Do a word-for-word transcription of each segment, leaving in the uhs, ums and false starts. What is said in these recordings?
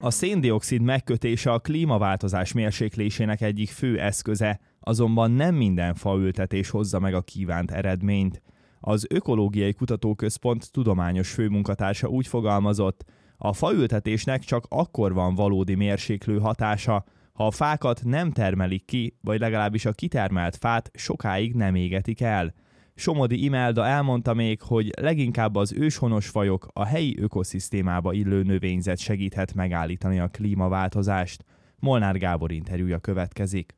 A szén-dioxid megkötése a klímaváltozás mérséklésének egyik fő eszköze, azonban nem minden faültetés hozza meg a kívánt eredményt. Az Ökológiai Kutatóközpont tudományos főmunkatársa úgy fogalmazott, a faültetésnek csak akkor van valódi mérséklő hatása, ha a fákat nem termelik ki, vagy legalábbis a kitermelt fát sokáig nem égetik el. Somodi Imelda elmondta még, hogy leginkább az őshonos fajok, a helyi ökoszisztémába illő növényzet segíthet megállítani a klímaváltozást. Molnár Gábor interjúja következik.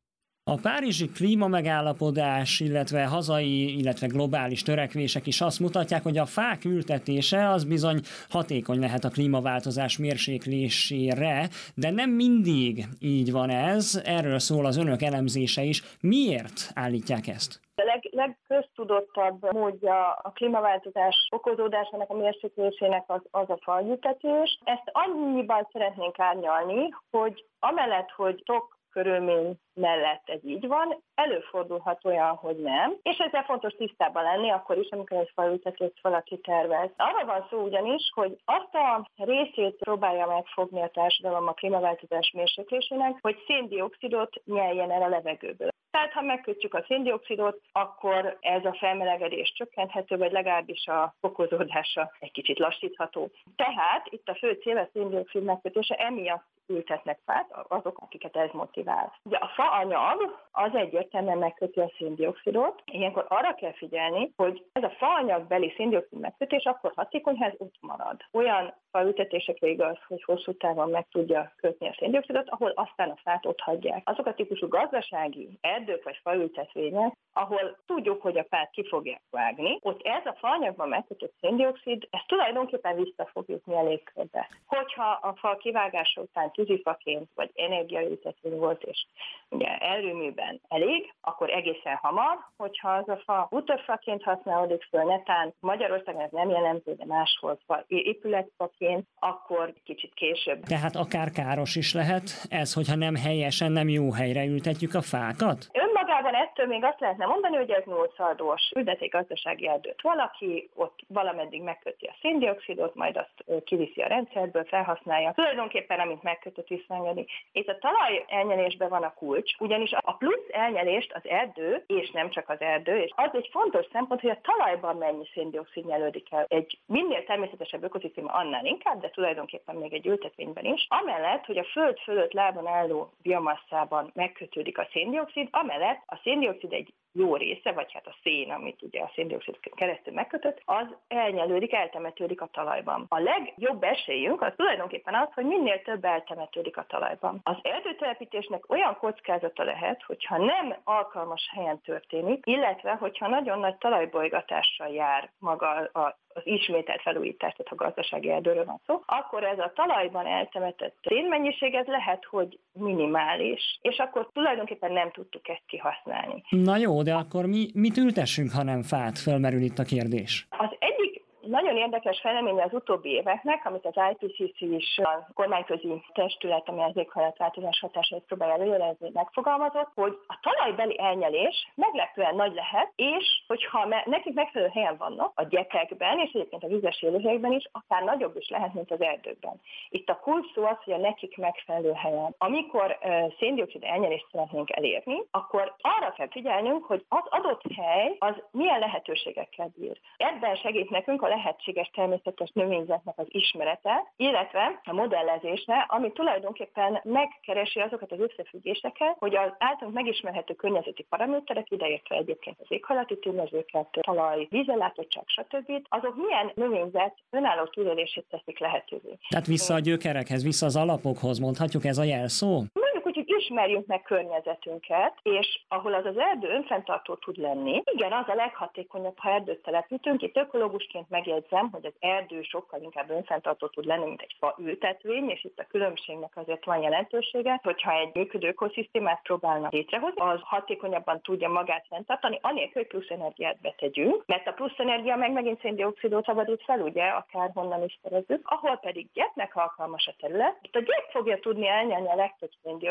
A párizsi klímamegállapodás, illetve hazai, illetve globális törekvések is azt mutatják, hogy a fák ültetése az bizony hatékony lehet a klímaváltozás mérséklésére, de nem mindig így van ez, erről szól az önök elemzése is. Miért állítják ezt? A leg, legköztudottabb módja a klímaváltozás okozódásának, a mérséklésének az, az a faültetés. Ezt annyiban szeretnénk árnyalni, hogy amellett, hogy sok körülmény mellett ez így van, előfordulhat olyan, hogy nem, és ezzel fontos tisztában lenni akkor is, amikor egy faültetést valaki tervez. Arra van szó ugyanis, hogy azt a részét próbálja megfogni a társadalom a klímaváltozás mérséklésének, hogy szén-dioxidot nyeljen el a levegőből. Tehát, ha megkötjük a szén-dioxidot, akkor ez a felmelegedés csökkenthető, vagy legalábbis a fokozódása egy kicsit lassítható. Tehát itt a fő cél a szén-dioxid megkötése, emiatt ültetnek fát azok, akiket ez motivál. Ugye a faanyag az egyértelműen megköti a szén-dioxidot, ilyenkor arra kell figyelni, hogy ez a faanyagbeli szén-dioxid megkötés akkor hatékony, ha ez ott marad. Olyan faültetésekre igaz, hogy hosszú távon meg tudja kötni a szén-dioxidot, ahol aztán a fát ott hagyják. Azok a típusú gazdasági erdők vagy faültetvények, ahol tudjuk, hogy a fát ki fogják vágni, ott ez a faanyagban megkötött szén-dioxid, ezt tulajdonképpen vissza fog jutni a légkörbe. Hogyha a fa kivágása után tűzifaként vagy energiaültetvény volt, és ugye erőműben elég, akkor egészen hamar, hogyha az a fa bútorfaként használódik föl, netán Magyarországon ez nem jelentő, de máshol fa épületfaként, akkor kicsit később. Tehát akár káros is lehet ez, hogyha nem helyesen, nem jó helyre ültetjük a fákat? Önmagában ettől még azt lehetne mondani, hogy ez nullszaldós. Ültet egy gazdasági erdőt valaki, ott valameddig megköti a szén-dioxidot, majd azt kiviszi a rendszerből, felhasználja. Tulajdonképpen, amit megkötött, visszaengedi. Itt a talaj elnyelésben van a kulcs, ugyanis a plusz elnyelést az erdő, és nem csak az erdő, és az egy fontos szempont, hogy a talajban mennyi szén-dioxid nyelődik el. Egy minél természetesebb ökoszisztéma annál inkább, de tulajdonképpen még egy ültetvényben is. Amellett, hogy a föld fölött lábon álló biomasszában megkötődik a szén-dioxid, amellett a szén-dioxid egy jó része, vagy hát a szén, amit ugye a szén-dioxid keresztül megkötött, az elnyelődik, eltemetődik a talajban. A legjobb esélyünk az tulajdonképpen az, hogy minél több eltemetődik a talajban. Az erdőtelepítésnek olyan kockázata lehet, hogyha nem alkalmas helyen történik, illetve hogyha nagyon nagy talajbolygatással jár maga a az ismételt felújítás, tehát ha gazdasági erdőről van szó, akkor ez a talajban eltemetett szénmennyiség ez lehet, hogy minimális, és akkor tulajdonképpen nem tudtuk ezt kihasználni. Na jó, de akkor mi mit ültessünk, ha nem fát? Fölmerül itt a kérdés. Az egyik nagyon érdekes fejlemény az utóbbi éveknek, amit az I P C C is, a kormányközi testület, ami az éghajlatváltozás hatásait próbálja előjelezni, megfogalmazott, hogy a talajbeli elnyelés meglepően nagy lehet, és hogyha me- nekik megfelelő helyen vannak, a gyepekben, és egyébként a vizes élőhelyekben is, akár nagyobb is lehet, mint az erdőkben. Itt a kulcs szó az, hogy a nekik megfelelő helyen. Amikor uh, szén-dioxid elnyelést szeretnénk elérni, akkor arra kell figyelnünk, hogy az adott hely az milyen lehetőségekkel bír. Ebben segít nekünk a lehetséges természetes növényzetnek az ismerete, illetve a modellezésre, ami tulajdonképpen megkeresi azokat az összefüggéseket, hogy az általunk megismerhető környezeti paraméterek, ideértve egyébként az éghajlati tényezőket, talaj, vízellátottság, stb. Azok milyen növényzet önálló túlélését teszik lehetővé. Tehát vissza a gyökerekhez, vissza az alapokhoz, mondhatjuk, ez a jelszó? Mondjuk úgy, hogy ismerjünk meg környezetünket, és ahol az az erdő önfenntartó tud lenni, igen, az a leghatékonyabb, ha erdőt telepítünk. Itt ökológusként megjegyzem, hogy az erdő sokkal inkább önfenntartó tud lenni, mint egy fa ültetvény, és itt a különbségnek azért van jelentősége, hogyha egy működő ökoszisztémát próbálnak létrehozni, az hatékonyabban tudja magát fenntartani, anélkül, hogy plusz energiát betegyünk, mert a plusz energia meg megint szén-dioxidot szabadít fel, ugye, akárhonnan is szerezzük, ahol pedig gyepnek alkalmas a terület, itt a gyep fogja tudni elnyelni a legtöbb szén-dioxidot,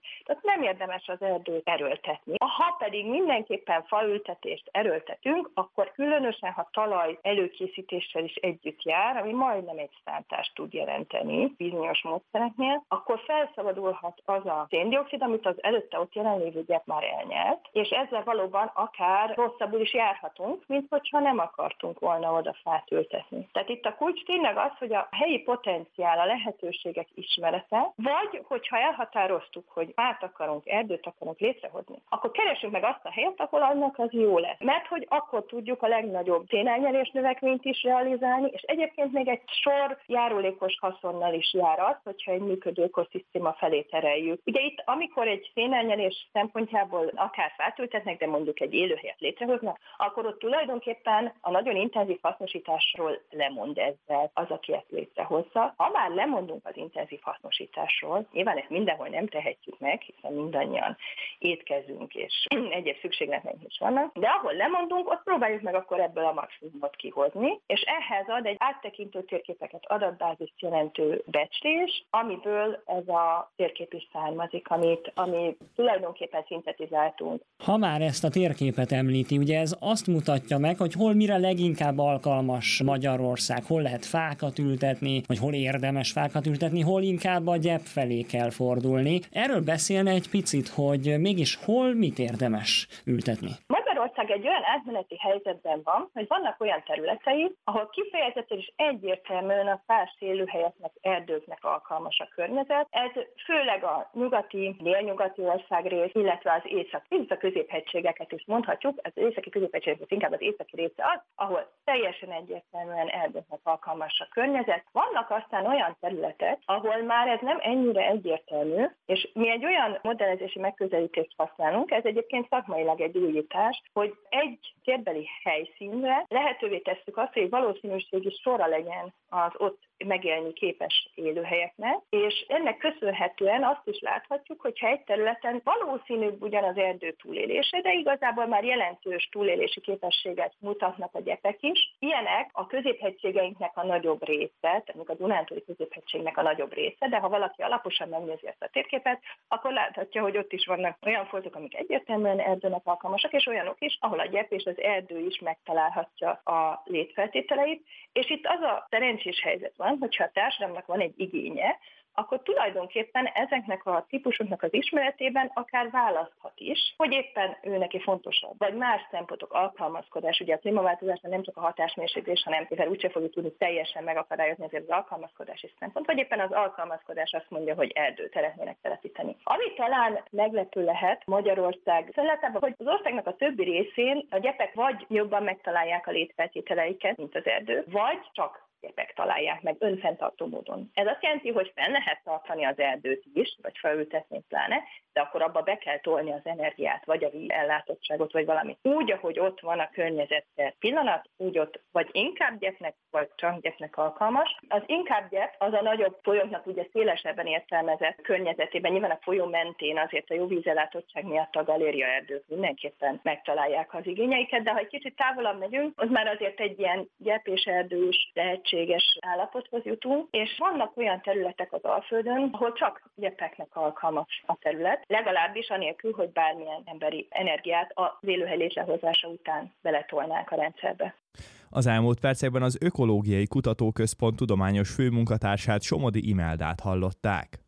tehát nem érdemes az erdőt erőltetni. Ha pedig mindenképpen faültetést erőltetünk, akkor különösen, ha talaj előkészítéssel is együtt jár, ami majdnem egy szántást tud jelenteni bizonyos módszereknél, akkor felszabadulhat az a széndioxid, amit az előtte ott jelenlévő gyep már elnyelt, és ezzel valóban akár rosszabbul is járhatunk, mint hogyha nem akartunk volna oda fát ültetni. Tehát itt a kulcs tényleg az, hogy a helyi potenciál, a lehetőségek ismerete, vagy hogyha elhatároztuk, hogy fát akarunk, erdőt akarunk létrehozni, akkor keresünk meg azt a helyet, ahol annak az jó lesz. Mert hogy akkor tudjuk a legnagyobb szénelnyelés növekményt is realizálni, és egyébként még egy sor járulékos haszonnal is jár az, hogyha egy működő ökoszisztéma felé tereljük. Ugye itt, amikor egy szénelnyelés szempontjából akár fát ültetnek, de mondjuk egy élőhelyet létrehoznak, akkor ott tulajdonképpen a nagyon intenzív hasznosításról lemond ezzel az, aki ezt létrehozza. Ha már lemondunk az intenzív hasznosításról, nyilván ezt mindenhol nem tehetjük meg, hiszen mindannyian étkezünk, és egyéb szükségleteink is vannak, de ahol lemondunk, ott próbáljuk meg akkor ebből a maximumot kihozni, és ehhez ad egy áttekintő térképeket, adatbázist jelentő becslés, amiből ez a térkép is származik, amit, ami tulajdonképpen szintetizáltunk. Ha már ezt a térképet említi, ugye ez azt mutatja meg, hogy hol mire leginkább alkalmas Magyarország, hol lehet fákat ültetni, vagy hol érdemes fákat ültetni, hol inkább a gyep felé kell fordulni. Erről beszélne egy picit, hogy mégis hol mit érdemes ültetni? Magyarország egy olyan átmeneti helyzetben van, hogy vannak olyan területei, ahol kifejezetten és egyértelműen a fás élőhelyeknek, erdőknek alkalmas a környezet. Ez főleg a nyugati, délnyugati országrész, illetve az észak, a középhegységeket is mondhatjuk, az északi középhegységek inkább az északi része az, ahol teljesen egyértelműen erdőknek alkalmas a környezet. Vannak aztán olyan területek, ahol már ez nem ennyire egyértelmű, és mi egy olyan modellezési megközelítést használunk, ez egyébként szakmailag egy újítás, hogy egy térbeli helyszínre lehetővé tesszük azt, hogy egy valószínűségi sora legyen az ott megélni képes élőhelyeknek, és ennek köszönhetően azt is láthatjuk, hogyha egy területen valószínűbb ugyan az erdő túlélése, de igazából már jelentős túlélési képességet mutatnak a gyepek is. Ilyenek a középhegységeinknek a nagyobb része, tehát a dunántúli középhegységnek a nagyobb része, de ha valaki alaposan megnézi ezt a térképet, akkor láthatja, hogy ott is vannak olyan foltok, amik egyértelműen erdőnek alkalmasak, és olyanok is, ahol a gyep és az erdő is megtalálhatja a létfeltételeit, és itt az a szerencsés helyzet van, hogyha a társadalomnak van egy igénye, akkor tulajdonképpen ezeknek a típusoknak az ismeretében akár választhat is, hogy éppen ő neki fontosabb, vagy más szempontok, alkalmazkodás. Ugye a klímaváltozásban nem csak a hatásmérséklés, hanem mivel úgyse fogjuk tudni teljesen megakadályozni, ezért az alkalmazkodás is szempont, vagy éppen az alkalmazkodás azt mondja, hogy erdőt szeretnének telepíteni. Ami talán meglepő lehet Magyarország területében, hogy az országnak a többi részén a gyepek vagy jobban megtalálják a létfeltételeiket, mint az erdő, vagy csak gyepek találják meg önfenntartó módon. Ez azt jelenti, hogy fel lehet tartani az erdőt is, vagy felültetni pláne, de akkor abba be kell tolni az energiát, vagy a vízellátottságot, vagy valamit. Úgy, ahogy ott van a környezet per pillanat, úgy ott vagy inkább gyepnek, vagy csak gyepnek alkalmas. Az inkább gyep az a nagyobb folyóknak ugye szélesebben értelmezett környezetében, nyilván a folyó mentén azért a jó vízellátottság miatt a galéria erdők mindenképpen megtalálják az igényeiket, de ha egy kicsit távolabb megyünk, az már azért egy ilyen gyep és erdős lehetséges állapothoz jutunk, és vannak olyan területek az Alföldön, ahol csak gyepeknek alkalmas a terület, legalábbis anélkül, hogy bármilyen emberi energiát az élőhely létrehozása után beletolnák a rendszerbe. Az elmúlt percekben az Ökológiai Kutatóközpont tudományos főmunkatársát, Somodi Imeldát hallották.